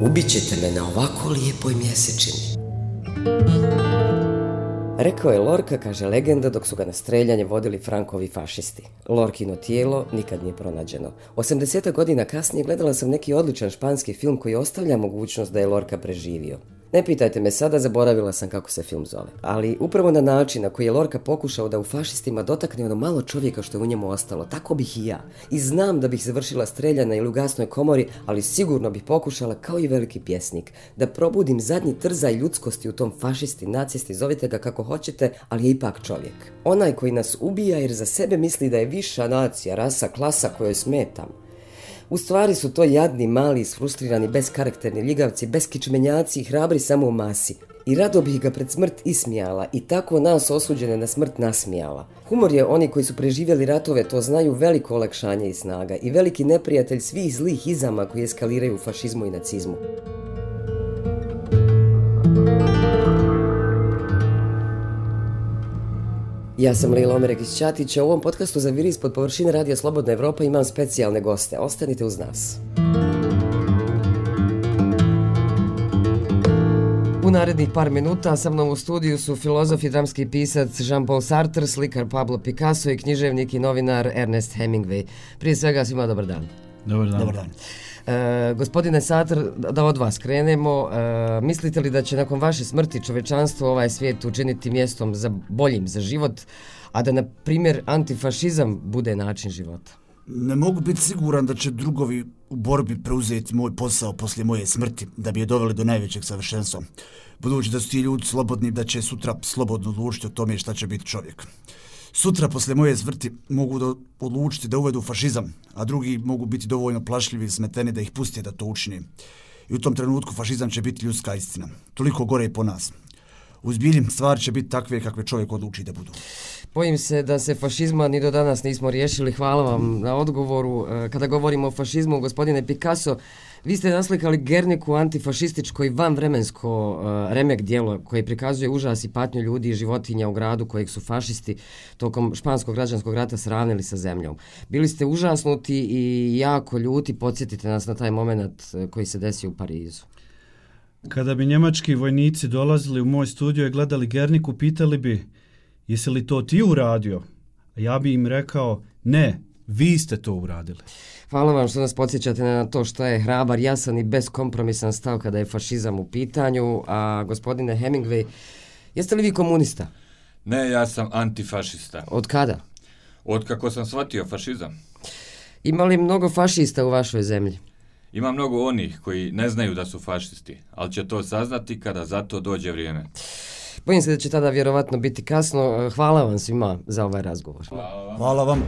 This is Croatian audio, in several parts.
Ubićete me na ovako lijepoj mjesečini. Rekao je Lorca, kaže legenda, dok su ga na streljanje vodili Frankovi fašisti. Lorkino tijelo nikad nije pronađeno. 80 godina kasnije gledala sam neki odličan španski film koji ostavlja mogućnost da je Lorca preživio. Ne pitajte me sada, zaboravila sam kako se film zove. Ali upravo na način na koji je Lorca pokušao da u fašistima dotakne ono malo čovjeka što je u njemu ostalo, tako bih i ja. I znam da bih završila streljana ili u gasnoj komori, ali sigurno bih pokušala, kao i veliki pjesnik, da probudim zadnji trzaj ljudskosti u tom fašisti, nacisti, zovite ga kako hoćete, ali je ipak čovjek. Onaj koji nas ubija jer za sebe misli da je viša nacija, rasa, klasa kojoj smetam. U stvari su to jadni, mali, isfrustrirani, beskarakterni ljigavci, beskičmenjaci i hrabri samo u masi. I rado bih ga pred smrt ismijala i tako nas osuđene na smrt nasmijala. Humor je, oni koji su preživjeli ratove to znaju, veliko olakšanje i snaga i veliki neprijatelj svih zlih izama koji eskaliraju u fašizmu i nacizmu. Ja sam Lila Omerek iz Ćatića. U ovom podcastu za Viri ispod površine Radija Slobodna Evropa imam specijalne goste. Ostanite uz nas. U narednih par minuta sa mnom u studiju su filozof i dramski pisac Jean-Paul Sartre, slikar Pablo Picasso i književnik i novinar Ernest Hemingway. Prije svega svima dobar dan. Dobar dan. Dobar dan. Gospodine Sartre, da od vas krenemo. Mislite li da će nakon vaše smrti čovečanstvo ovaj svijet učiniti mjestom boljim za život, a da, na primjer, antifašizam bude način života? Ne mogu biti siguran da će drugovi u borbi preuzeti moj posao poslije moje smrti, da bi je doveli do najvećeg savršenstva. Budući da su ti ljudi slobodni, da će sutra slobodno odlučiti o tome šta će biti čovjek. Sutra, poslije moje smrti, mogu odlučiti da uvedu fašizam, a drugi mogu biti dovoljno plašljivi i smeteni da ih puste da to učine. I u tom trenutku fašizam će biti ljudska istina. Toliko gore i po nas. U zbilji stvari će biti takve kakve čovjek odluči da budu. Bojim se da se fašizma ni do danas nismo riješili. Hvala vam na odgovoru. Kada govorimo o fašizmu, gospodine Picasso, vi ste naslikali Gerniku, antifašističko i vanvremensko remek djelo koje prikazuje užas i patnju ljudi i životinja u gradu kojeg su fašisti tokom španskog građanskog rata sravnili sa zemljom. Bili ste užasnuti i jako ljuti. Podsjetite nas na taj moment koji se desio u Parizu. Kada bi njemački vojnici dolazili u moj studio i gledali Gerniku, pitali bi: jesi li to ti uradio? A ja bi im rekao: ne, vi ste to uradili. Hvala vam što nas podsjećate na to što je hrabar, jasan i beskompromisan stav kada je fašizam u pitanju. A gospodine Hemingway, jeste li vi komunista? Ne, ja sam antifašista. Od kada? Od kako sam shvatio fašizam. Ima li mnogo fašista u vašoj zemlji? Ima mnogo onih koji ne znaju da su fašisti, ali će to saznati kada za to dođe vrijeme. Bojim se da će tada vjerovatno biti kasno. Hvala vam svima za ovaj razgovor. Hvala vam.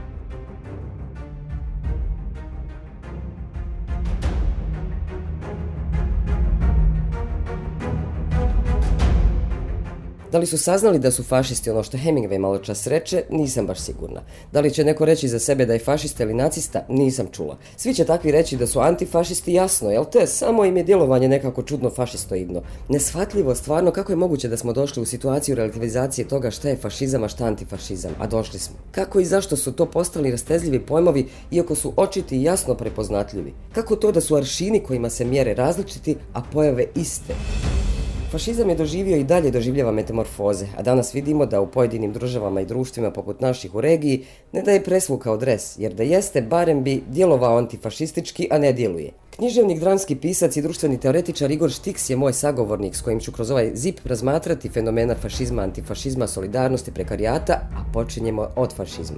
Da li su saznali da su fašisti ono što Hemingway malo čas reče, nisam baš sigurna. Da li će neko reći za sebe da je fašista ili nacista, nisam čula. Svi će takvi reći da su antifašisti, jasno, jel te? Samo im je djelovanje nekako čudno fašistoidno. Neshvatljivo stvarno kako je moguće da smo došli u situaciju relativizacije toga šta je fašizam, a šta antifašizam, a došli smo. Kako i zašto su to postali rastezljivi pojmovi, iako su očiti i jasno prepoznatljivi? Kako to da su aršini kojima se mjere različiti, a pojave iste? Fašizam je doživio i dalje doživljava metamorfoze, a danas vidimo da u pojedinim državama i društvima poput naših u regiji ne da je presvukao dres, jer da jeste, barem bi djelovao antifašistički, a ne djeluje. Književnik, dramski pisac i društveni teoretičar Igor Štiks je moj sagovornik s kojim ću kroz ovaj zip razmatrati fenomena fašizma, antifašizma, solidarnosti, prekarijata, a počinjemo od fašizma.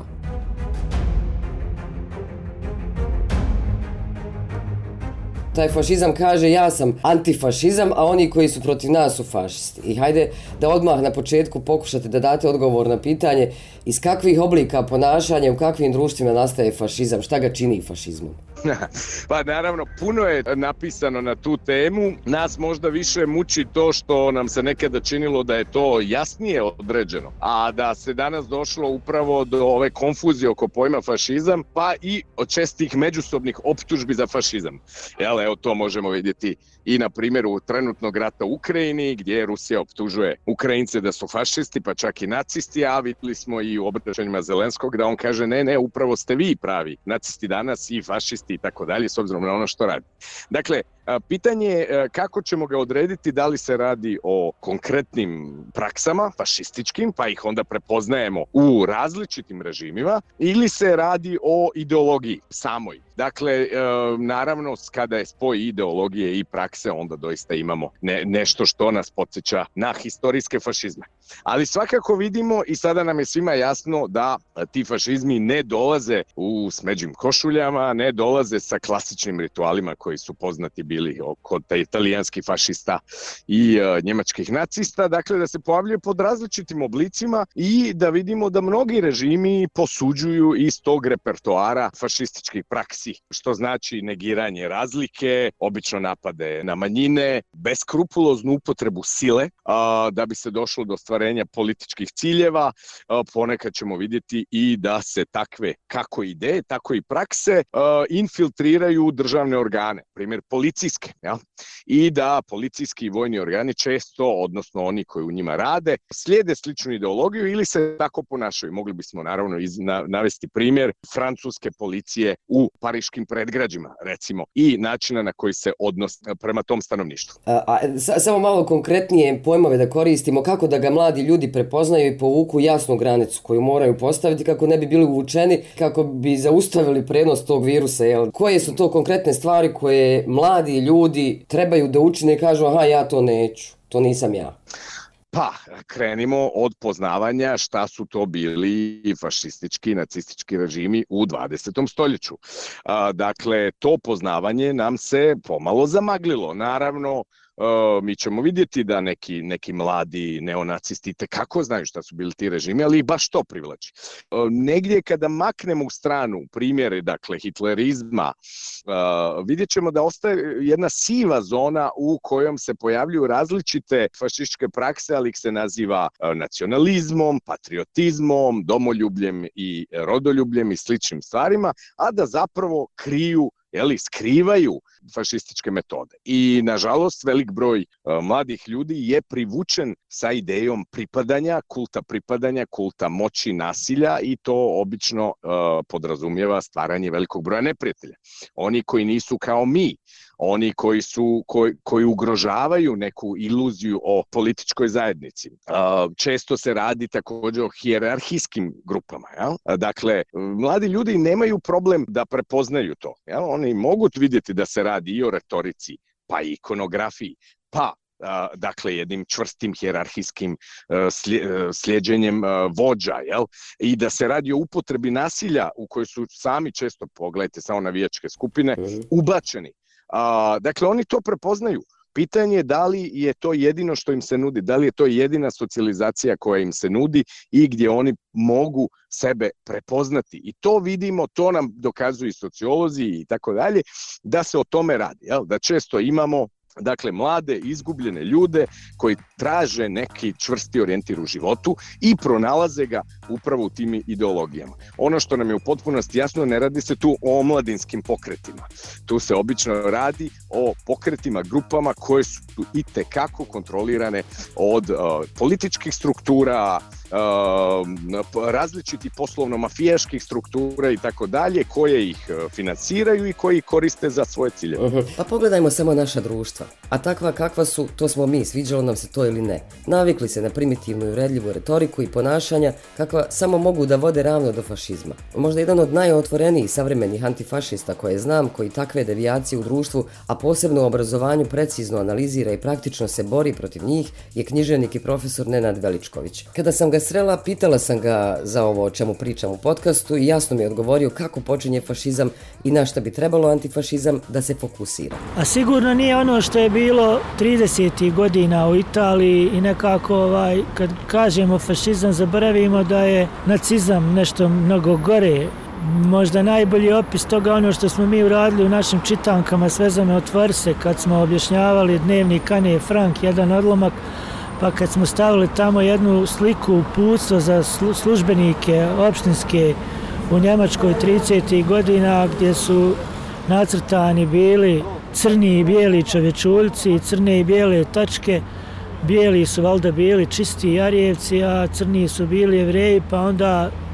Taj fašizam kaže ja sam antifašizam, a oni koji su protiv nas su fašisti. I hajde da odmah na početku pokušate da date odgovor na pitanje iz kakvih oblika ponašanja, u kakvim društvima nastaje fašizam, šta ga čini fašizmom? Pa naravno, puno je napisano na tu temu. Nas možda više muči to što nam se nekada činilo da je to jasnije određeno, a da se danas došlo upravo do ove konfuzije oko pojma fašizam, pa i od čestih međusobnih optužbi za fašizam. Evo, to možemo vidjeti i na primjeru trenutnog rata u Ukrajini, gdje Rusija optužuje Ukrajince da su fašisti, pa čak i nacisti, a vidjeli smo i u obraćanjima Zelenskog da on kaže ne, upravo ste vi pravi nacisti danas i fašisti i tako dalje, s obzirom na ono što radi. Dakle, Pitanje je kako ćemo ga odrediti, da li se radi o konkretnim praksama, fašističkim, pa ih onda prepoznajemo u različitim režimima, ili se radi o ideologiji samoj. Dakle, naravno, kada je spoj ideologije i prakse, onda doista imamo nešto što nas podsjeća na historijske fašizme. Ali svakako vidimo i sada nam je svima jasno da ti fašizmi ne dolaze u smeđim košuljama, ne dolaze sa klasičnim ritualima koji su poznati bili kod italijanskih fašista i njemačkih nacista, dakle da se pojavljaju pod različitim oblicima i da vidimo da mnogi režimi posuđuju iz tog repertoara fašističkih praksi, što znači negiranje razlike, obično napade na manjine, beskrupuloznu upotrebu sile da bi se došlo do ostvarenja političkih ciljeva. Ponekad ćemo vidjeti i da se takve kako ideje, tako i prakse infiltriraju u državne organe, primjer policijske, ja? I da policijski i vojni organi često, odnosno oni koji u njima rade, slijede sličnu ideologiju ili se tako ponašaju. Mogli bismo naravno navesti primjer francuske policije u pariškim predgrađima, recimo, i načina na koji se odnos prema tom stanovništvu. Samo malo konkretnije pojmove da koristimo, kako da ga mladi ljudi prepoznaju i povuku jasnu granicu koju moraju postaviti kako ne bi bili uvučeni, kako bi zaustavili prenos tog virusa. Jel? Koje su to konkretne stvari koje mladi ljudi trebaju da učine i kažu aha, ja to neću, to nisam ja? Pa, krenimo od poznavanja šta su to bili fašistički i nacistički režimi u 20. stoljeću. Dakle, to poznavanje nam se pomalo zamaglilo. Naravno, mi ćemo vidjeti da neki mladi neonacisti kako znaju šta su bili ti režimi, ali ih baš to privlači. Negdje kada maknemo u stranu primjere, dakle, hitlerizma, vidjet ćemo da ostaje jedna siva zona u kojom se pojavljuju različite fašističke prakse, ali ih se naziva nacionalizmom, patriotizmom, domoljubljem i rodoljubljem i sličnim stvarima, a da zapravo skrivaju fašističke metode. I nažalost velik broj mladih ljudi je privučen sa idejom pripadanja, kulta moći, nasilja, i to obično podrazumijeva stvaranje velikog broja neprijatelja. Oni koji nisu kao mi, oni koji ugrožavaju neku iluziju o političkoj zajednici. Često se radi također o hijerarhijskim grupama. Jel? Dakle, mladi ljudi nemaju problem da prepoznaju to. Jel? Oni mogu vidjeti da se radi i o retorici, pa i ikonografiji, pa dakle jednim čvrstim hijerarhijskim slijeđenjem vođa, jel? I da se radi o upotrebi nasilja u kojoj su sami često, pogledajte samo navijačke skupine, ubačeni. Dakle, oni to prepoznaju. Pitanje je da li je to jedino što im se nudi, da li je to jedina socijalizacija koja im se nudi i gdje oni mogu sebe prepoznati. I to vidimo, to nam dokazuju i sociolozi i tako dalje, da se o tome radi. Jel? Da često imamo, dakle, mlade, izgubljene ljude koji traže neki čvrsti orijentir u životu i pronalaze ga upravo u tim ideologijama. Ono što nam je u potpunosti jasno, ne radi se tu o omladinskim pokretima. Tu se obično radi o pokretima, grupama koje su itekako kontrolirane od političkih struktura, različitih poslovno-mafijaških struktura i tako dalje, koje ih financiraju i koji ih koriste za svoje ciljeve. Pa pogledajmo samo naša društva. A takva kakva su, to smo mi, sviđalo nam se to ili ne. Navikli se na primitivnu i uvredljivu retoriku i ponašanja kakva samo mogu da vode ravno do fašizma. Možda jedan od najotvorenijih savremenih antifašista koje znam, koji takve devijacije u društvu, a posebno u obrazovanju, precizno analizira i praktično se bori protiv njih, je književnik i profesor Nenad Veličković. Kada sam ga srela, pitala sam ga za ovo o čemu pričam u podcastu i jasno mi je odgovorio kako počinje fašizam i na šta bi trebalo antifašizam da se fokusira. A sigurno nije ono što je bilo 30. godina u Italiji i nekako kad kažemo fašizam zaboravimo da je nacizam nešto mnogo gore. Možda najbolji opis toga ono što smo mi uradili u našim čitankama Svezane otvori se kad smo objašnjavali dnevnik Ane Frank, jedan odlomak, pa kad smo stavili tamo jednu sliku uputstvo za službenike opštinske u Njemačkoj 30. godina gdje su nacrtani bili crni i bijeli čovječuljci, crne i bijele tačke, bijeli su valjda bili čisti Jarijevci, a crni su bili Jevreji, pa onda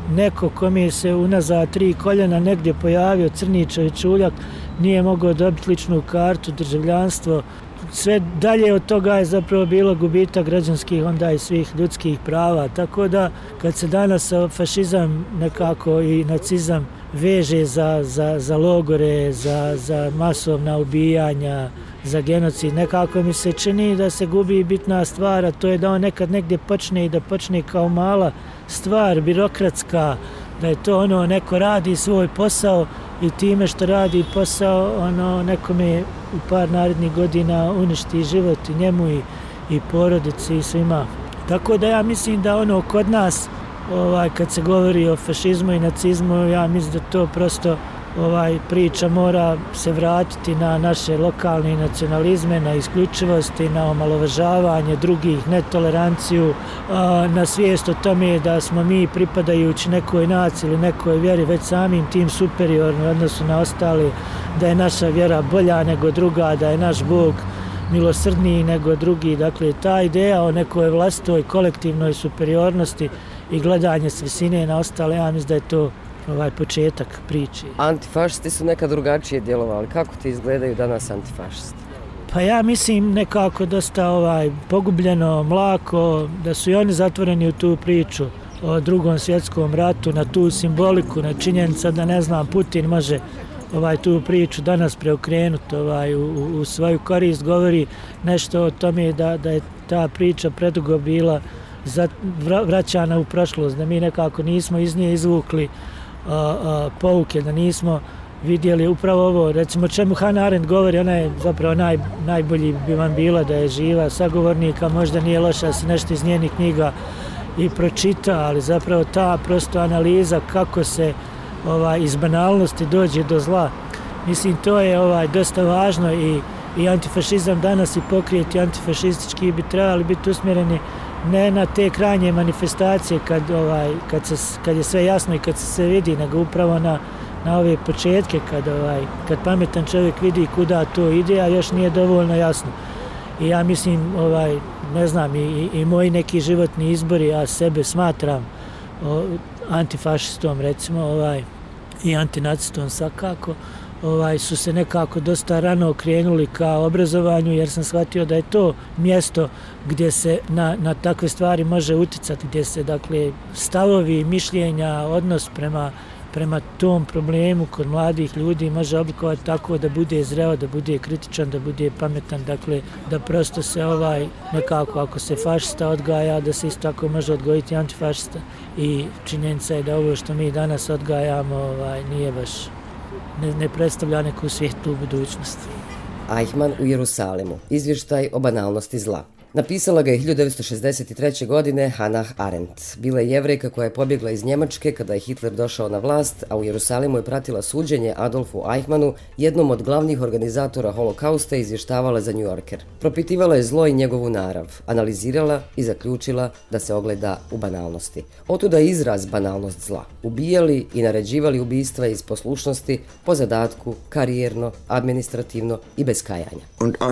neko kome se unazad 3 koljena negdje pojavio Crničević Uljak, nije mogao dobiti ličnu kartu, državljanstvo. Sve dalje od toga je zapravo bilo gubitak građanskih onda i svih ljudskih prava. Tako da kad se danas fašizam nekako i nacizam veže za logore, za masovna ubijanja, za genocid, nekako mi se čini da se gubi bitna stvar, a to je da on nekad negdje počne i da počne kao mala stvar, birokratska, da je to ono neko radi svoj posao i time što radi posao ono nekome u par narednih godina uništi život i njemu i porodici i svima. Tako da ja mislim da ono kod nas kad se govori o fašizmu i nacizmu, ja mislim da to prosto priča mora se vratiti na naše lokalne nacionalizme, na isključivosti, na omalovažavanje drugih, netoleranciju, na svijest o tome da smo mi pripadajući nekoj naciji ili nekoj vjeri već samim tim superiorni u odnosu na ostali, da je naša vjera bolja nego druga, da je naš Bog milosrdniji nego drugi. Dakle, ta ideja o nekoj vlastitoj kolektivnoj superiornosti i gledanje s visine na ostale, ja mislim da je to početak priče. Antifašisti su nekad drugačije djelovali. Kako ti izgledaju danas antifašisti? Pa ja mislim nekako dosta pogubljeno, mlako, da su i oni zatvoreni u tu priču o Drugom svjetskom ratu, na tu simboliku, na činjenica da ne znam, Putin može tu priču danas preokrenuti u svoju korist, govori nešto o tome da je ta priča predugo bila vraćana u prošlost, da mi nekako nismo iz nje izvukli pouke, da nismo vidjeli upravo ovo, recimo čemu Hannah Arendt govori, ona je zapravo najbolji bi vam bila da je živa sagovornika, možda nije loša da se nešto iz njenih knjiga i pročita, ali zapravo ta prosto analiza kako se iz banalnosti dođe do zla. Mislim, to je dosta važno i antifašizam danas i pokreti antifašistički bi trebali biti usmjereni ne na te krajnje manifestacije kad je sve jasno i kad se sve vidi, nego upravo na ove početke kad pametan čovjek vidi kuda to ide, a još nije dovoljno jasno. I ja mislim, ne znam, i moji neki životni izbori, ja sebe smatram antifašistom, recimo, i antinacistom svakako, su se nekako dosta rano okrenuli ka obrazovanju, jer sam shvatio da je to mjesto gdje se na takve stvari može uticati, gdje se dakle stavovi, mišljenja, odnos prema tom problemu kod mladih ljudi može oblikovati tako da bude zreo, da bude kritičan, da bude pametan, dakle da prosto se nekako ako se fašista odgaja, da se isto tako može odgojiti antifašista. I činjenica je da ovo što mi danas odgajamo nije baš, ne predstavlja neku svijetlu budućnost. Eichmann u Jerusalimu. Izvještaj o banalnosti zla. Napisala ga je 1963. godine Hannah Arendt. Bila je Jevrejka koja je pobjegla iz Njemačke kada je Hitler došao na vlast, a u Jerusalimu je pratila suđenje Adolfu Eichmannu, jednom od glavnih organizatora holokausta, i izvještavala za New Yorker. Propitivala je zlo i njegovu narav, analizirala i zaključila da se ogleda u banalnosti. Otuda je izraz banalnost zla. Ubijali i naređivali ubistva iz poslušnosti, po zadatku, karijerno, administrativno i bez kajanja.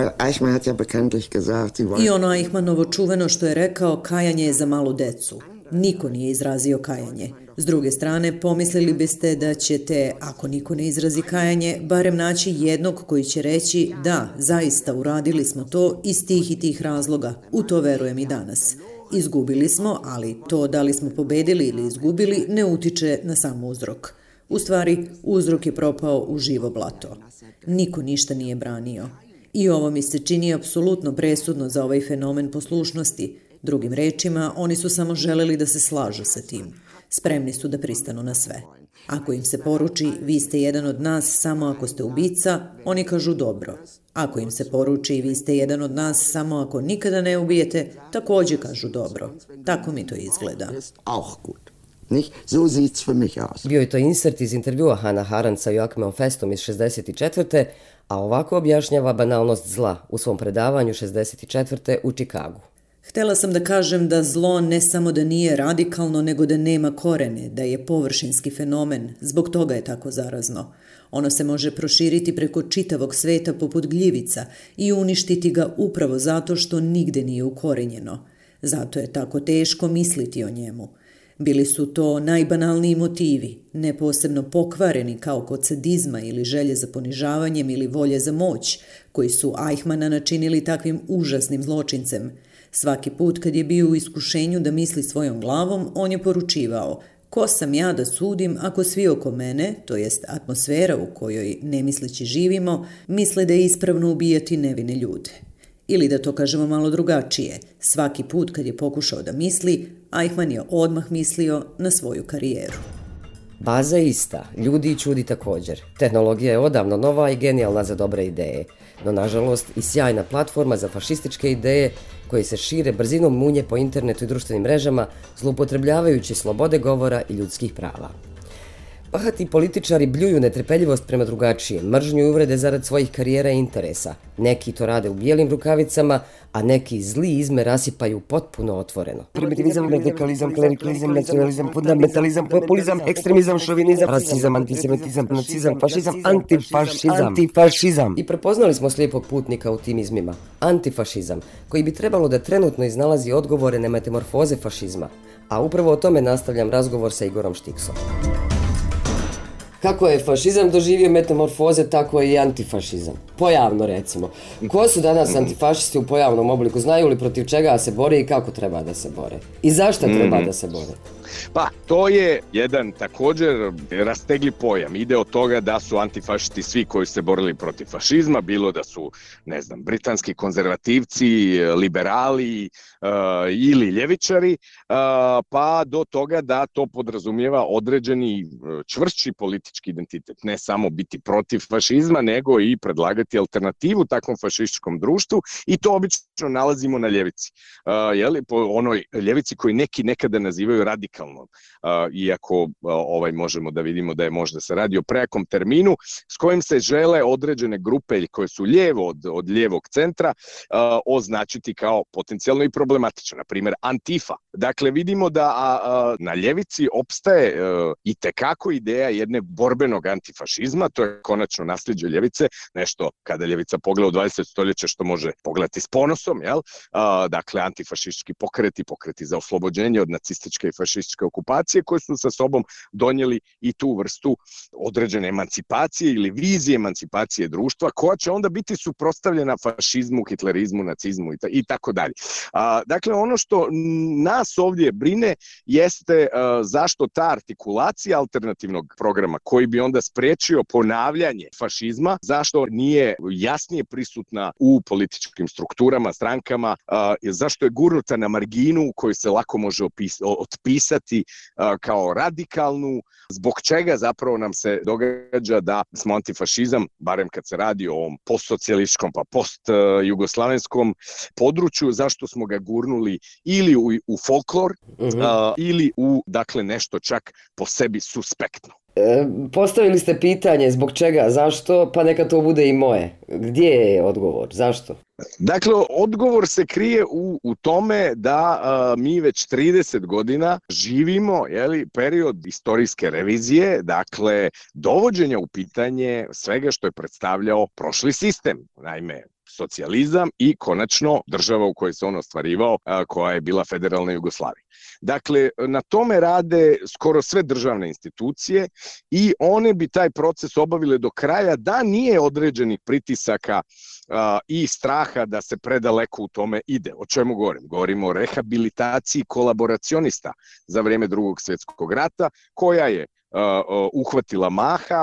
I ono Eichmannovo čuveno što je rekao, kajanje je za malu decu. Niko nije izrazio kajanje. S druge strane, pomislili biste da ćete, ako niko ne izrazi kajanje, barem naći jednog koji će reći da, zaista uradili smo to iz tih i tih razloga. U to verujem i danas. Izgubili smo, ali to da li smo pobedili ili izgubili ne utiče na sam uzrok. U stvari, uzrok je propao u živo blato. Niko ništa nije branio. I ovo mi se čini apsolutno presudno za ovaj fenomen poslušnosti. Drugim rečima, oni su samo želeli da se slažu sa tim. Spremni su da pristanu na sve. Ako im se poruči, vi ste jedan od nas samo ako ste ubica, oni kažu dobro. Ako im se poruči, vi ste jedan od nas samo ako nikada ne ubijete, također kažu dobro. Tako mi to izgleda. Bio je to insert iz intervjua Hannah Arendt sa Joachimom Festom iz 64. a ovako objašnjava banalnost zla u svom predavanju 64. u Čikagu. Htjela sam da kažem da zlo ne samo da nije radikalno, nego da nema korene, da je površinski fenomen, zbog toga je tako zarazno. Ono se može proširiti preko čitavog sveta poput gljivica i uništiti ga upravo zato što nigde nije ukorenjeno. Zato je tako teško misliti o njemu. Bili su to najbanalniji motivi, ne posebno pokvareni kao kod sadizma ili želje za ponižavanjem ili volje za moć, koji su Eichmanna načinili takvim užasnim zločincem. Svaki put kad je bio u iskušenju da misli svojom glavom, on je poručivao: ko sam ja da sudim ako svi oko mene, to jest atmosfera u kojoj nemisleći živimo, misle da je ispravno ubijati nevine ljude. Ili da to kažemo malo drugačije, svaki put kad je pokušao da misli, Eichmann je odmah mislio na svoju karijeru. Baza je ista, ljudi i čudi također. Tehnologija je odavno nova i genijalna za dobre ideje, no nažalost i sjajna platforma za fašističke ideje koje se šire brzinom munje po internetu i društvenim mrežama, zloupotrebljavajući slobode govora i ljudskih prava. Bahati političari bljuju netrpeljivost prema drugačijem, mržnju i uvrede zarad svojih karijera i interesa. Neki to rade u bijelim rukavicama, a neki zli izme rasipaju potpuno otvoreno. Primitivizam, radikalizam, klerikalizam, nacionalizam, fundamentalizam, populizam, ekstremizam, šovinizam, rasizam, antisemitizam, nacizam, fašizam, antifašizam. I prepoznali smo slijepog putnika u tim izmima. Antifašizam, koji bi trebalo da trenutno iznalazi odgovore na metamorfoze fašizma. A upravo o tome nastavljam razgovor sa Igorom Štiksom. Kako je fašizam doživio metamorfoze, tako je i antifašizam. Pojavno recimo. Ko su danas antifašisti u pojavnom obliku? Znaju li protiv čega se bore i kako treba da se bore? I zašto treba da se bore? Pa, to je jedan također rastegli pojam. Ide od toga da su antifašisti svi koji se borili protiv fašizma, bilo da su, ne znam, britanski konzervativci, liberali ili ljevičari, pa do toga da to podrazumijeva određeni čvršći politički identitet. Ne samo biti protiv fašizma, nego i predlagati alternativu takvom fašističkom društvu, i to obično nalazimo na ljevici. Po onoj ljevici koji neki nekada nazivaju radikalnom. Iako možemo da vidimo da je možda se radi o prejakom terminu s kojim se žele određene grupe koje su lijevo od lijevog centra označiti kao potencijalno i problematično, na primjer Antifa. Dakle, vidimo da na ljevici opstaje i tekako ideja jedne borbenog antifašizma, to je konačno nasljeđe ljevice, nešto kada ljevica pogleda u 20. stoljeće što može pogledati s ponosom, dakle antifašistički pokreti za oslobođenje od nacističke i fašističke okupacije koje su sa sobom donijeli i tu vrstu određene emancipacije ili vizije emancipacije društva koja će onda biti suprotstavljena fašizmu, hitlerizmu, nacizmu i tako dalje. Dakle, ono što nas ovdje brine jeste zašto ta artikulacija alternativnog programa koji bi onda spriječio ponavljanje fašizma, zašto nije jasnije prisutna u političkim strukturama, strankama, zašto je gurnuta na marginu koju se lako može otpisati kao radikalnu, zbog čega zapravo nam se događa da smo antifašizam, barem kad se radi o ovom postsocijalističkom pa postjugoslavenskom području, zašto smo ga gurnuli ili u folklor ili u, dakle, nešto čak po sebi suspektno. Postavili ste pitanje zbog čega, zašto, pa neka to bude i moje. Gdje je odgovor, zašto? Dakle, odgovor se krije u tome da mi već 30 godina živimo period istorijske revizije, dakle dovođenja u pitanje svega što je predstavljao prošli sistem, naime socijalizam i konačno država u kojoj se on ostvarivao, koja je bila federalna Jugoslavija. Dakle, na tome rade skoro sve državne institucije i one bi taj proces obavile do kraja da nije određenih pritisaka i straha da se predaleko u tome ide. O čemu govorim? Govorimo o rehabilitaciji kolaboracionista za vrijeme Drugog svjetskog rata, koja je uhvatila maha,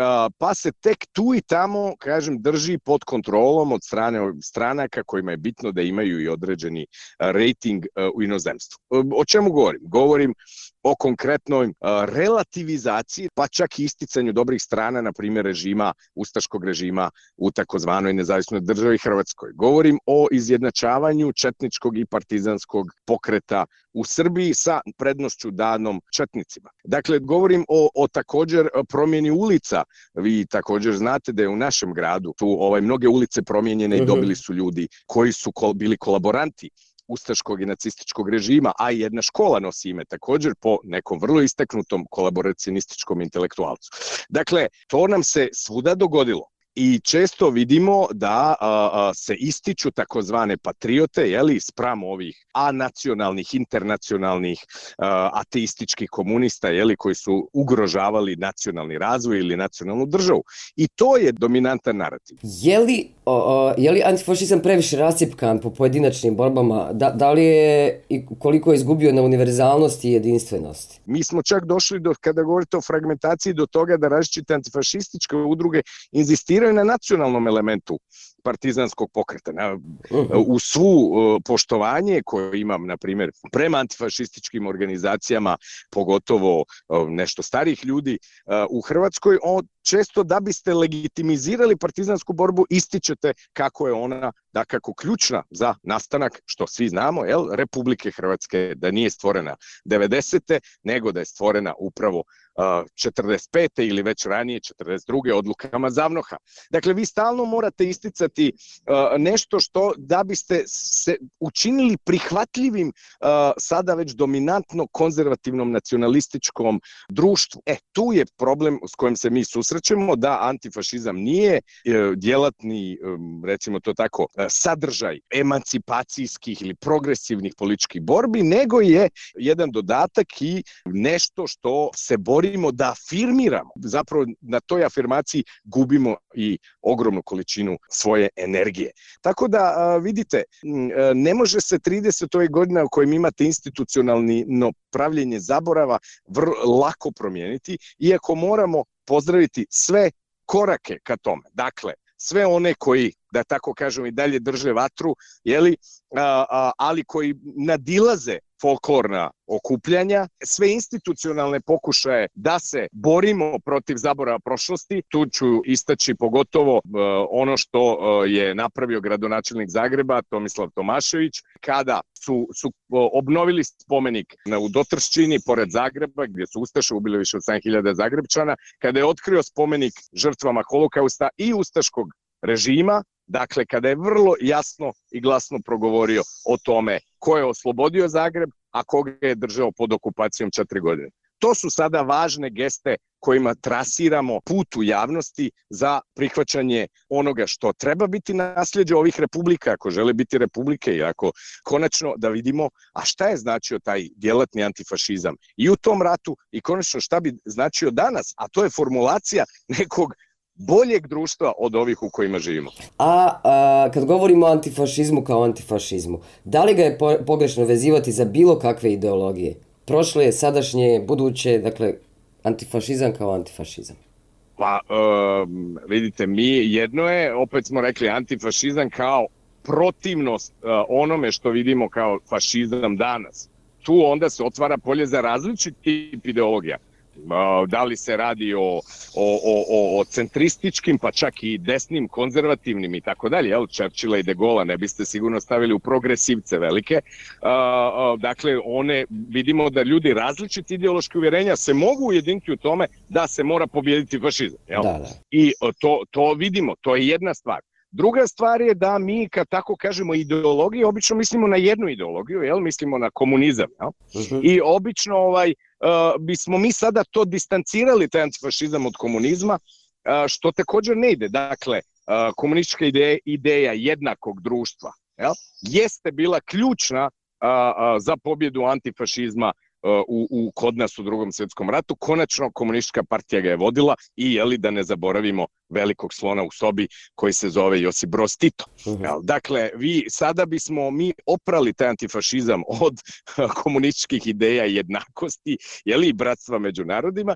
pa se tek tu i tamo, drži pod kontrolom od strane stranaka kojima je bitno da imaju i određeni rating u inozemstvu. O čemu govorim? Govorim o konkretnoj relativizaciji, pa čak i isticanju dobrih strana, na primjer ustaškog režima u takozvanoj nezavisnoj državi Hrvatskoj. Govorim o izjednačavanju četničkog i partizanskog pokreta u Srbiji sa prednošću danom četnicima. Dakle, govorim o također promjeni ulica. Vi također znate da je u našem gradu tu mnoge ulice promijenjene i dobili su ljudi koji su bili kolaboranti ustaškog i nacističkog režima, a i jedna škola nosi ime također po nekom vrlo istaknutom kolaboracionističkom intelektualcu. Dakle, to nam se svuda dogodilo. I često vidimo da se ističu takozvane patriote, spram ovih anacionalnih, internacionalnih, ateističkih komunista, koji su ugrožavali nacionalni razvoj ili nacionalnu državu. I to je dominantan narativ. Je li antifašizam previše rascjepkan po pojedinačnim borbama? Da li je i koliko je izgubio na univerzalnosti i jedinstvenosti? Mi smo čak došli, kada govorite o fragmentaciji, do toga da različite antifašističke udruge inzistiraju na nacionalnom elementu partizanskog pokreta. U svu poštovanje koje imam, na primjer, prema antifašističkim organizacijama, pogotovo nešto starih ljudi u Hrvatskoj, često da biste legitimizirali partizansku borbu ističete kako je ona dakako ključna za nastanak, što svi znamo, Republike Hrvatske, da nije stvorena 90. nego da je stvorena upravo 45. ili već ranije 42. odlukama Zavnoha. Dakle, vi stalno morate isticati nešto što da biste se učinili prihvatljivim sada već dominantno konzervativnom nacionalističkom društvu. Tu je problem s kojim se mi susrećemo, da antifašizam nije djelatni, recimo to tako, sadržaj emancipacijskih ili progresivnih političkih borbi, nego je jedan dodatak i nešto što se borimo da afirmiramo. Zapravo na toj afirmaciji gubimo i ogromnu količinu svoje energije. Tako da vidite, ne može se 30. godina u kojim imate institucionalno pravljenje zaborava lako promijeniti, iako moramo pozdraviti sve korake ka tome. Dakle, sve one koji, da tako kažem, i dalje drže vatru, ali koji nadilaze folklorna okupljanja, sve institucionalne pokušaje da se borimo protiv zaborava prošlosti. Tu ću istaći pogotovo ono što je napravio gradonačelnik Zagreba, Tomislav Tomašević, kada su obnovili spomenik u Dotrščini, pored Zagreba, gdje su ustaše ubili više od 7.000 Zagrebčana, kada je otkrio spomenik žrtvama Holokausta i ustaškog režima, dakle, kada je vrlo jasno i glasno progovorio o tome ko je oslobodio Zagreb, a koga je držao pod okupacijom 4 godine. To su sada važne geste kojima trasiramo put u javnosti za prihvaćanje onoga što treba biti nasljeđe ovih republika, ako žele biti republike, i ako konačno da vidimo, a šta je značio taj djelatni antifašizam i u tom ratu i konačno šta bi značio danas, a to je formulacija nekog boljeg društva od ovih u kojima živimo. Kad govorimo o antifašizmu kao antifašizmu, da li ga je pogrešno vezivati za bilo kakve ideologije? Prošle, sadašnje, buduće, dakle, antifašizam kao antifašizam. Pa, vidite, jedno je, opet smo rekli, antifašizam kao protivnost onome što vidimo kao fašizam danas. Tu onda se otvara polje za različit tip ideologija. Da li se radi o centrističkim, pa čak i desnim, konzervativnim i tako dalje, Churchilla i De Gaulle ne biste sigurno stavili u progresivce velike. Dakle, vidimo da ljudi različiti ideološki uvjerenja se mogu ujediniti u tome da se mora pobijediti fašizam. Da. I to vidimo, to je jedna stvar. Druga stvar je da mi, kad tako kažemo ideologiju, obično mislimo na jednu ideologiju, mislimo na komunizam. I obično bismo mi sada to distancirali, taj antifašizam od komunizma, što također ne ide. Dakle, komunistička ideja jednakog društva jeste bila ključna za pobjedu antifašizma kod nas u Drugom svjetskom ratu. Konačno komunistička partija ga je vodila i da ne zaboravimo velikog slona u sobi koji se zove Josip Broz Tito. Dakle, sada bismo mi oprali taj antifašizam od komunističkih ideja jednakosti i bratstva među narodima,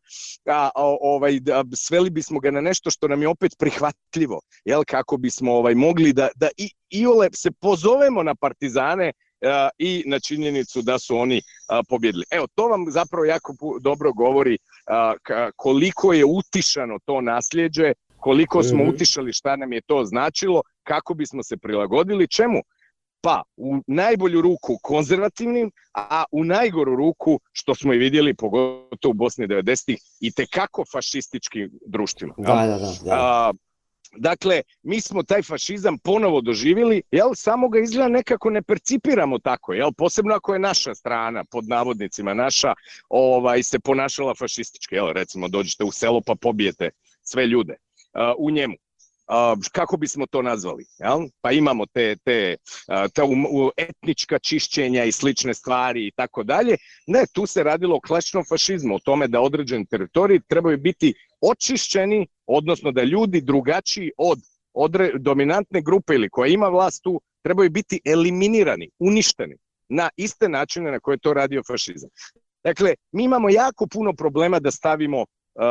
sveli bismo ga na nešto što nam je opet prihvatljivo, kako bismo mogli da iole se pozovemo na partizane i na činjenicu da su oni pobjedili. Evo, to vam zapravo jako dobro govori koliko je utišano to nasljeđe, koliko smo utišali šta nam je to značilo, kako bismo se prilagodili čemu? Pa, u najbolju ruku konzervativnim, a u najgoru ruku, što smo i vidjeli, pogotovo u Bosni 90-ih, i tekako fašističkim društvima. Da. Dakle, mi smo taj fašizam ponovo doživjeli, samo ga izgleda nekako ne percipiramo tako, posebno ako je naša strana, pod navodnicima naša, se ponašala fašistički, recimo dođete u selo pa pobijete sve ljude u njemu. kako bismo to nazvali, jel? Pa imamo ta etnička čišćenja i slične stvari i tako dalje. Ne, tu se radilo o klasičnom fašizmu, o tome da određeni teritoriji trebaju biti očišćeni, odnosno da ljudi drugačiji od dominantne grupe ili koja ima vlast tu, trebaju biti eliminirani, uništeni na iste načine na koje to radio fašizam. Dakle, mi imamo jako puno problema da stavimo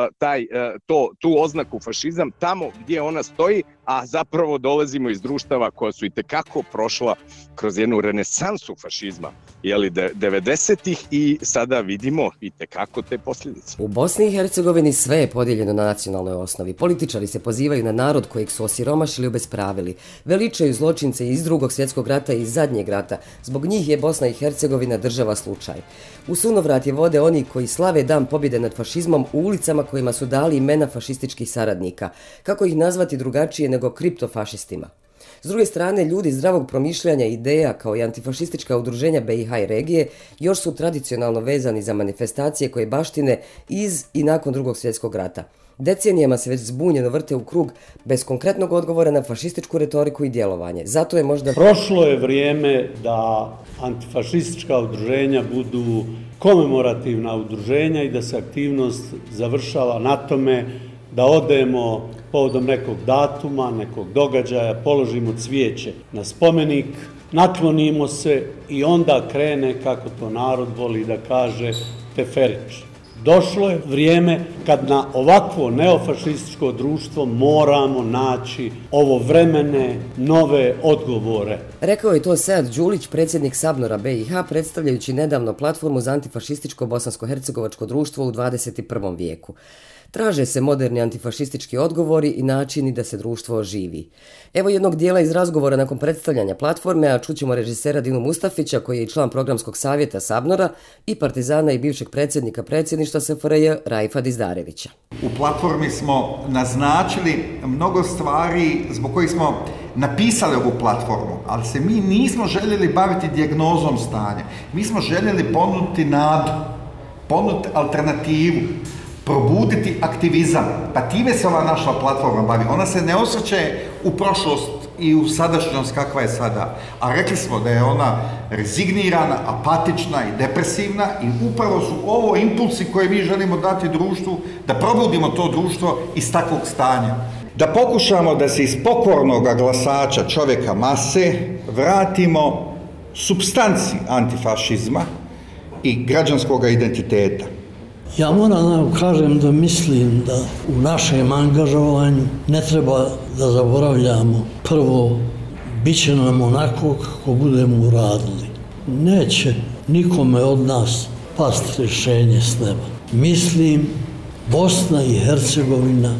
tu oznaku fašizam tamo gdje ona stoji, a zapravo dolazimo iz društava koja su itekako prošla kroz jednu renesansu fašizma, 90-ih, i sada vidimo itekako te posljedice. U Bosni i Hercegovini sve je podijeljeno na nacionalnoj osnovi. Političari se pozivaju na narod kojeg su osiromašili i obespravili. Veličaju zločince iz Drugog svjetskog rata i iz Zadnjeg rata. Zbog njih je Bosna i Hercegovina država slučaj. U sunovrat je vode oni koji slave dan pobjede nad fašizmom u ulicama kojima su dali imena fašističkih saradnika. Kako ih nazvati drugačije nego kriptofašistima? S druge strane, ljudi zdravog promišljanja i ideja kao i antifašistička udruženja BiH i regije još su tradicionalno vezani za manifestacije koje baštine iz i nakon Drugog svjetskog rata. Decenijama se već zbunjeno vrte u krug bez konkretnog odgovora na fašističku retoriku i djelovanje. Zato je možda... Prošlo je vrijeme da antifašistička udruženja budu komemorativna udruženja i da se aktivnost završava na tome da odemo povodom nekog datuma, nekog događaja, položimo cvijeće na spomenik, naklonimo se i onda krene, kako to narod voli da kaže, teferić. Došlo je vrijeme kad na ovakvo neofašističko društvo moramo naći ovovremene nove odgovore. Rekao je to Sead Đulić, predsjednik Sabnora BiH, predstavljajući nedavno platformu za antifašističko bosansko-hercegovačko društvo u 21. vijeku. Traže se moderni antifašistički odgovori i načini da se društvo oživi. Evo jednog dijela iz razgovora nakon predstavljanja platforme, a čućemo režisera Dinu Mustafića, koji je član programskog savjeta Sabnora, i partizana i bivšeg predsjednika predsjedništva SFRJ Raifa Dizdarevića. U platformi smo naznačili mnogo stvari zbog kojih smo napisali ovu platformu, ali se mi nismo željeli baviti dijagnozom stanja. Mi smo željeli ponuditi nadu, ponuditi alternativu, probuditi aktivizam. Pa time se ova naša platforma bavi. Ona se ne osvrće u prošlost i u sadašnjost kakva je sada. A rekli smo da je ona rezignirana, apatična i depresivna i upravo su ovo impulsi koje mi želimo dati društvu, da probudimo to društvo iz takvog stanja. Da pokušamo da se iz pokornog glasača čovjeka mase vratimo supstanci antifašizma i građanskog identiteta. Ja moram da vam kažem da mislim da u našem angažovanju ne treba da zaboravljamo. Prvo, bit će nam onako kako budemo uradili. Neće nikome od nas pasti rješenje s neba. Mislim, Bosna i Hercegovina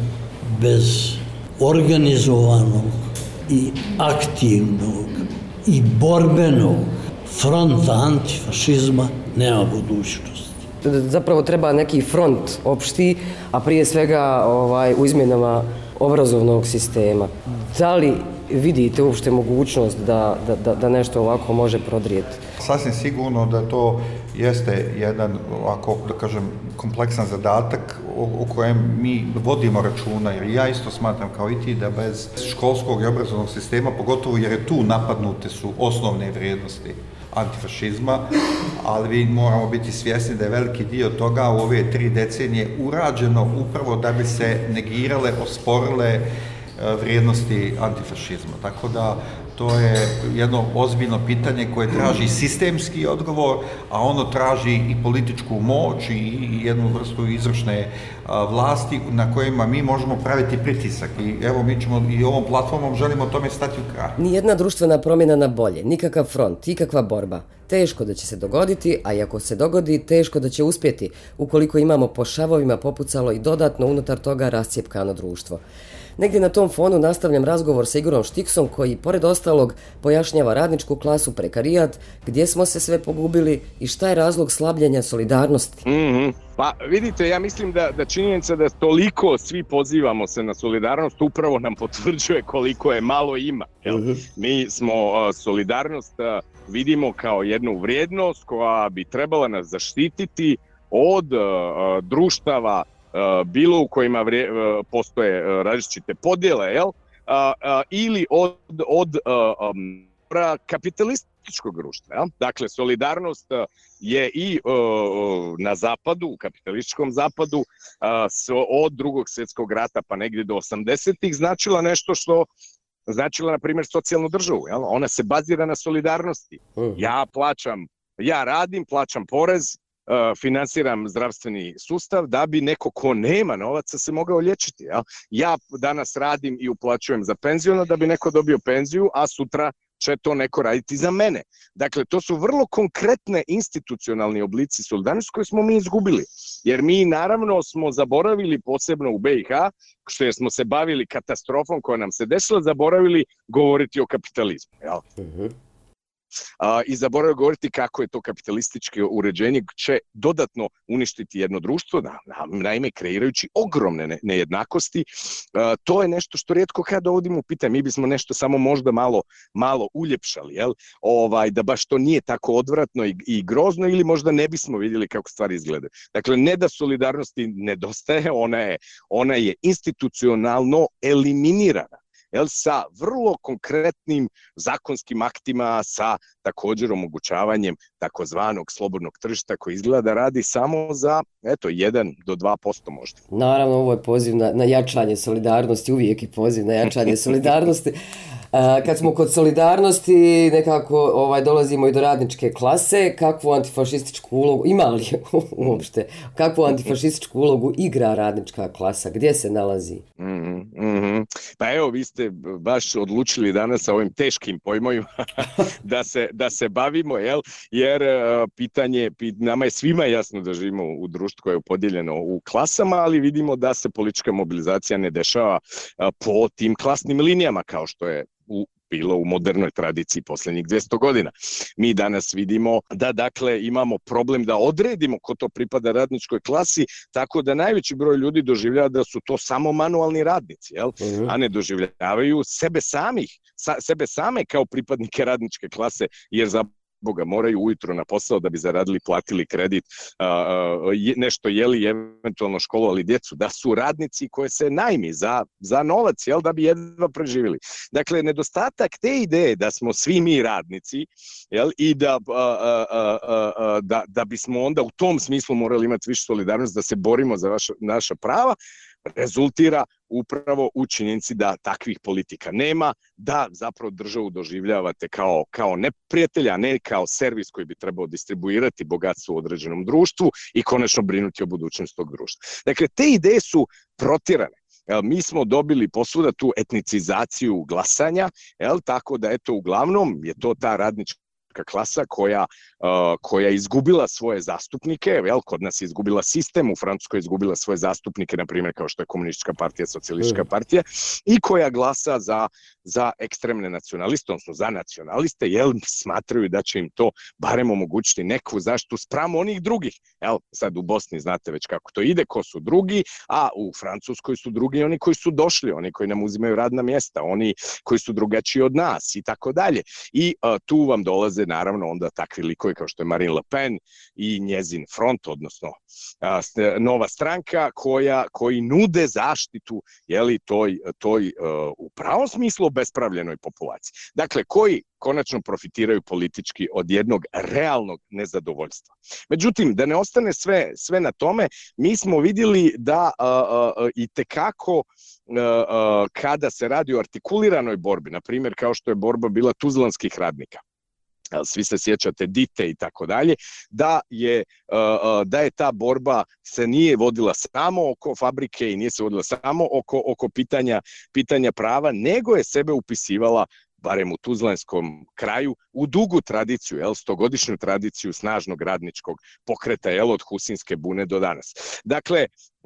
bez organizovanog i aktivnog i borbenog fronta antifašizma nema budućnosti. Zapravo treba neki front opšti, a prije svega u izmjenama obrazovnog sistema. Da li vidite uopšte mogućnost da nešto ovako može prodrijeti? Sasvim sigurno da to jeste jedan, ovako da kažem, kompleksan zadatak o kojem mi vodimo računa, jer ja isto smatram kao i ti da bez školskog i obrazovnog sistema, pogotovo jer je tu napadnute su osnovne vrijednosti antifašizma, ali mi moramo biti svjesni da je veliki dio toga u ove 3 decenije urađeno upravo da bi se negirale, osporile vrijednosti antifašizma. Tako da to je jedno ozbiljno pitanje koje traži sistemski odgovor, a ono traži i političku moć i jednu vrstu izvršne vlasti na kojima mi možemo praviti pritisak. I evo mi ćemo i ovom platformom želimo tome stati u kraj. Nijedna društvena promjena na bolje, nikakav front, ikakva borba. Teško da će se dogoditi, a i ako se dogodi, teško da će uspjeti, ukoliko imamo po šavovima popucalo i dodatno unutar toga rascijepkano društvo. Negdje na tom fonu nastavljam razgovor sa Igorom Štiksom, koji pored ostalog pojašnjava radničku klasu, prekarijat, gdje smo se sve pogubili i šta je razlog slabljenja solidarnosti. Pa vidite, ja mislim da činjenica da toliko svi pozivamo se na solidarnost upravo nam potvrđuje koliko je malo ima. Mi smo solidarnost vidimo kao jednu vrijednost koja bi trebala nas zaštititi od društava bilo u kojima postoje različite podjele, ili od kapitalističkog društva. Ja? Dakle, solidarnost je i na zapadu, u kapitalističkom zapadu, od Drugog svjetskog rata pa negdje do 80-ih značila nešto što značila, na primjer, socijalnu državu. Jel? Ona se bazira na solidarnosti. Ja radim, plaćam porez, finansiram zdravstveni sustav da bi neko ko nema novaca se mogao liječiti. Jel? Ja danas radim i uplaćujem za penziju da bi neko dobio penziju, a sutra će to neko raditi za mene. Dakle, to su vrlo konkretne institucionalni oblici solidarnosti koje smo mi izgubili. Jer mi naravno smo zaboravili, posebno u BiH, što smo se bavili katastrofom koja nam se desila, zaboravili govoriti o kapitalizmu. Jel? I zaboravio govoriti kako je to kapitalističko uređenje će dodatno uništiti jedno društvo, naime kreirajući ogromne nejednakosti. To je nešto što rijetko kada dovodimo u pitanje. Mi bismo nešto samo možda malo uljepšali, jel? Da baš to nije tako odvratno i grozno, ili možda ne bismo vidjeli kako stvari izgledaju. Dakle, ne da solidarnosti nedostaje, ona je institucionalno eliminirana. Sa vrlo konkretnim zakonskim aktima, sa također omogućavanjem takozvanog slobodnog tržišta koji izgleda da radi samo za 1 do 2% možda. Naravno, ovo je poziv na jačanje solidarnosti, uvijek je poziv na jačanje solidarnosti. Kad smo kod solidarnosti, nekako dolazimo i do radničke klase. Kakvu antifašističku ulogu, ima li uopšte, kakvu antifašističku ulogu igra radnička klasa? Gdje se nalazi? Pa evo, vi ste baš odlučili danas sa ovim teškim pojmovima da se bavimo, jer nama je svima jasno da živimo u društvu koje je podijeljeno u klasama, ali vidimo da se politička mobilizacija ne dešava po tim klasnim linijama kao što je bilo u modernoj tradiciji posljednjih 200 godina. Mi danas vidimo da imamo problem da odredimo ko to pripada radničkoj klasi, tako da najveći broj ljudi doživljava da su to samo manualni radnici, a ne doživljavaju sebe same kao pripadnike radničke klase, jer za Boga moraju ujutro na posao da bi zaradili, platili kredit, nešto jeli, eventualno školovali djecu, da su radnici koje se najmi za novac, da bi jedva preživjeli. Dakle, nedostatak te ideje da smo svi mi radnici, i da bismo onda u tom smislu morali imati više solidarnost, da se borimo za naša prava, rezultira upravo u činjenici da takvih politika nema, da zapravo državu doživljavate kao neprijatelja, a ne kao servis koji bi trebao distribuirati bogatstvo u određenom društvu i konačno brinuti o budućnosti tog društva. Dakle, te ideje su protjerane. Mi smo dobili posvuda tu etnicizaciju glasanja, tako da uglavnom je to ta radnička klasa koja je izgubila svoje zastupnike, kod nas je izgubila sistem, u Francuskoj je izgubila svoje zastupnike, na primjer kao što je komunistička partija, socijalistička partija, i koja glasa za ekstremne nacionaliste, odnosno za nacionaliste, smatraju da će im to barem omogućiti neku zaštitu spram onih drugih. Sad u Bosni znate već kako to ide, ko su drugi, a u Francuskoj su drugi oni koji su došli, oni koji nam uzimaju radna mjesta, oni koji su drugačiji od nas i tako dalje. I tu vam dolaze naravno onda takvi likovi kao što je Marine Le Pen i njezin front, odnosno nova stranka koji nude zaštitu toj u pravom smislu obespravljenoj populaciji. Dakle, koji konačno profitiraju politički od jednog realnog nezadovoljstva. Međutim, da ne ostane sve na tome, mi smo vidjeli da itekako kada se radi o artikuliranoj borbi, na primjer kao što je borba bila tuzlanskih radnika, svi se sjećate Dite i tako dalje, da je ta borba se nije vodila samo oko fabrike i nije se vodila samo oko pitanja prava, nego je sebe upisivala, barem u tuzlanskom kraju, u dugu tradiciju, 100-godišnju tradiciju snažnog radničkog pokreta, od Husinske bune do danas. Dakle,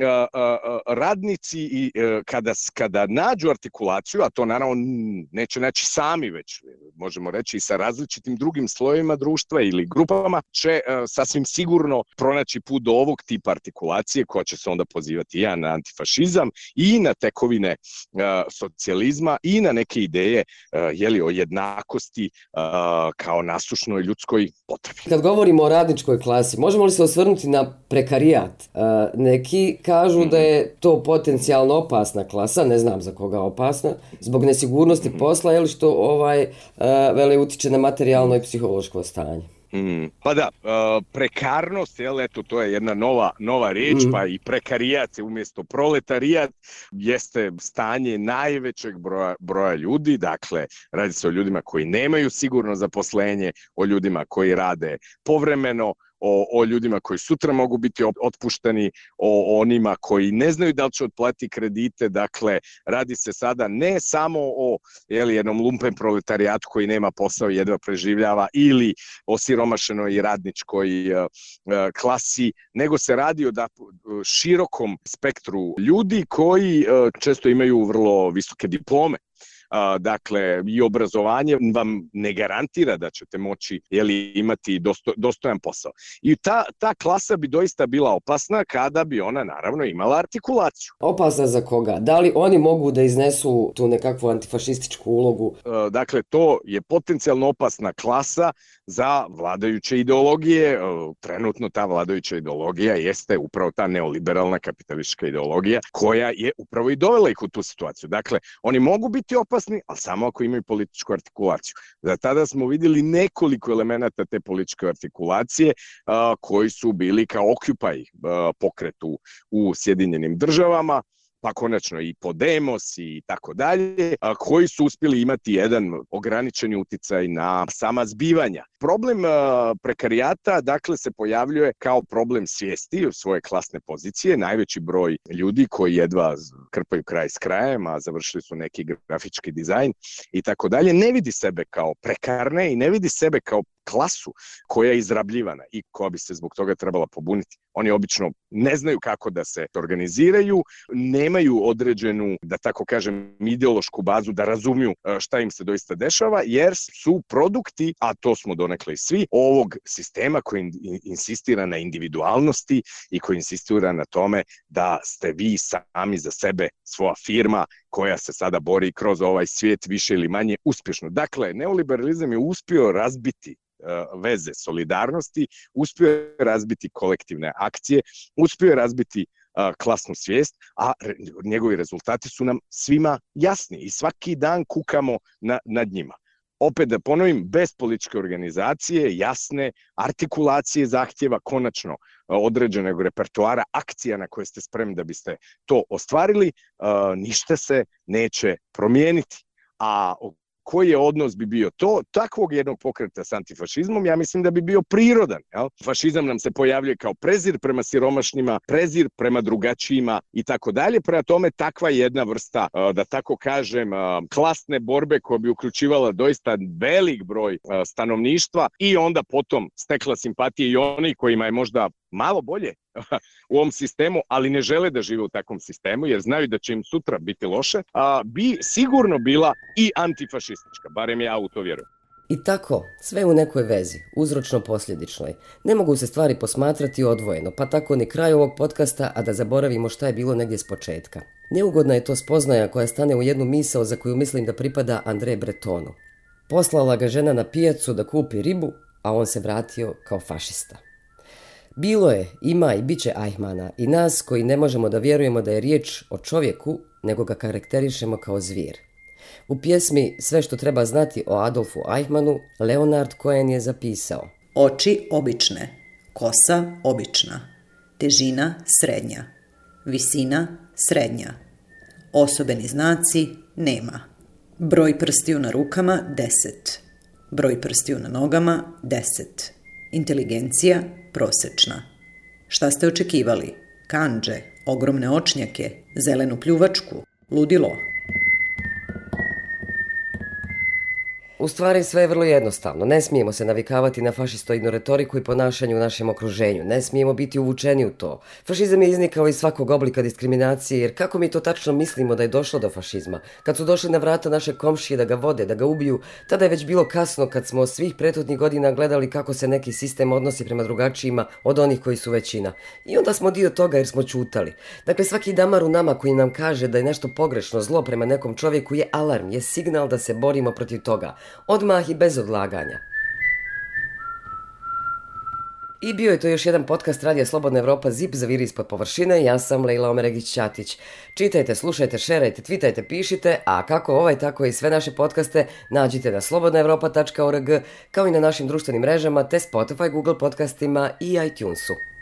radnici kada nađu artikulaciju, a to naravno neće naći sami, već možemo reći i sa različitim drugim slojevima društva ili grupama, će sasvim sigurno pronaći put do ovog tipa artikulacije koja će se onda pozivati i na antifašizam i na tekovine socijalizma i na neke ideje o jednakosti kao nasušnoj ljudskoj potrebi. Kad govorimo o radničkoj klasi, možemo li se osvrnuti na prekarijat? Neki Kažu da je to potencijalno opasna klasa, ne znam za koga opasna, zbog nesigurnosti posla, što vele utiče na materijalno i psihološko stanje. Pa da, prekarnost, eto, to je jedna nova riječ, pa i prekarijat umjesto proletarijat jeste stanje najvećeg broja ljudi, dakle, radi se o ljudima koji nemaju sigurno zaposlenje, o ljudima koji rade povremeno, o ljudima koji sutra mogu biti otpušteni, o onima koji ne znaju da li će otplatiti kredite. Dakle, radi se sada ne samo o jednom lumpen proletarijatu koji nema posao i jedva preživljava ili o siromašenoj i radničkoj klasi, nego se radi o širokom spektru ljudi koji često imaju vrlo visoke diplome. Dakle, i obrazovanje vam ne garantira da ćete moći imati dostojan posao. I ta klasa bi doista bila opasna kada bi ona naravno imala artikulaciju. Opasna za koga? Da li oni mogu da iznesu tu nekakvu antifašističku ulogu? Dakle, to je potencijalno opasna klasa za vladajuće ideologije. Trenutno ta vladajuća ideologija jeste upravo ta neoliberalna kapitalistička ideologija koja je upravo i dovela ih u tu situaciju. Dakle, oni mogu biti opasni, ali samo ako imaju političku artikulaciju. Za tada smo vidjeli nekoliko elemenata te političke artikulacije koji su bili kao Occupy pokretu u Sjedinjenim državama, pa konačno i Podemos i tako dalje, koji su uspjeli imati jedan ograničeni uticaj na sama zbivanja. Problem prekarijata, dakle, se pojavljuje kao problem svijesti svoje klasne pozicije. Najveći broj ljudi koji jedva krpaju kraj s krajem, a završili su neki grafički dizajn i tako dalje, ne vidi sebe kao prekarne i ne vidi sebe kao klasu koja je izrabljivana i koja bi se zbog toga trebala pobuniti. Oni obično ne znaju kako da se organiziraju, nemaju određenu, da tako kažem, ideološku bazu da razumiju šta im se doista dešava, jer su produkti, a to smo donekle i svi, ovog sistema koji insistira na individualnosti i koji insistira na tome da ste vi sami za sebe, svoja firma koja se sada bori kroz ovaj svijet više ili manje uspješno. Dakle, neoliberalizam je uspio razbiti veze solidarnosti, uspio je razbiti kolektivne akcije, uspio je razbiti klasnu svijest, a njegovi rezultati su nam svima jasni i svaki dan kukamo nad njima. Opet da ponovim, bez političke organizacije, jasne artikulacije zahtjeva, konačno određenog repertoara, akcija na koje ste spremni da biste to ostvarili, ništa se neće promijeniti. A koji je odnos bi bio to, takvog jednog pokreta s antifašizmom, ja mislim da bi bio prirodan. Jel? Fašizam nam se pojavljuje kao prezir prema siromašnima, prezir prema drugačijima i tako dalje. Prema tome, takva jedna vrsta, da tako kažem, klasne borbe koja bi uključivala doista velik broj stanovništva i onda potom stekla simpatije i oni kojima je možda malo bolje u ovom sistemu, ali ne žele da žive u takvom sistemu, jer znaju da će im sutra biti loše, bi sigurno bila i antifašistička, barem ja u to vjerujem. I tako, sve u nekoj vezi, uzročno-posljedičnoj. Ne mogu se stvari posmatrati odvojeno, pa tako ni kraj ovog podcasta, a da zaboravimo šta je bilo negdje s početka. Neugodna je to spoznaja koja stane u jednu misao za koju mislim da pripada André Bretonu. Poslala ga žena na pijacu da kupi ribu, a on se vratio kao fašista. Bilo je, ima i bit će Eichmana i nas koji ne možemo da vjerujemo da je riječ o čovjeku, nego ga karakterišemo kao zvir. U pjesmi Sve što treba znati o Adolfu Eichmannu, Leonard Cohen je zapisao: Oči obične, kosa obična, težina srednja, visina srednja, osobeni znaci nema, broj prstiju na rukama 10, broj prstiju na nogama 10, inteligencija prosječna. Šta ste očekivali? Kandže, ogromne očnjake, zelenu pljuvačku, ludilo. U stvari sve je vrlo jednostavno. Ne smijemo se navikavati na fašistoidnu retoriku i ponašanje u našem okruženju. Ne smijemo biti uvučeni u to. Fašizam je iznikao iz svakog oblika diskriminacije, jer kako mi to tačno mislimo da je došlo do fašizma? Kad su došli na vrata naše komšije da ga vode, da ga ubiju, tada je već bilo kasno kad smo svih prethodnih godina gledali kako se neki sistem odnosi prema drugačijima od onih koji su većina. I onda smo dio toga jer smo ćutali. Dakle, svaki damar u nama koji nam kaže da je nešto pogrešno, zlo prema nekom čovjeku je alarm, je signal da se borimo protiv toga. Odmah i bez odlaganja. I bio je to još jedan podcast Radija Slobodna Evropa ZIP zaviri ispod površine. Ja sam Lejla Omeregić-Ćatić. Čitajte, slušajte, šerajte, twitajte, pišite, a kako ovaj, tako i sve naše podcaste nađite na slobodnaevropa.org, kao i na našim društvenim mrežama te Spotify, Google podcastima i iTunesu.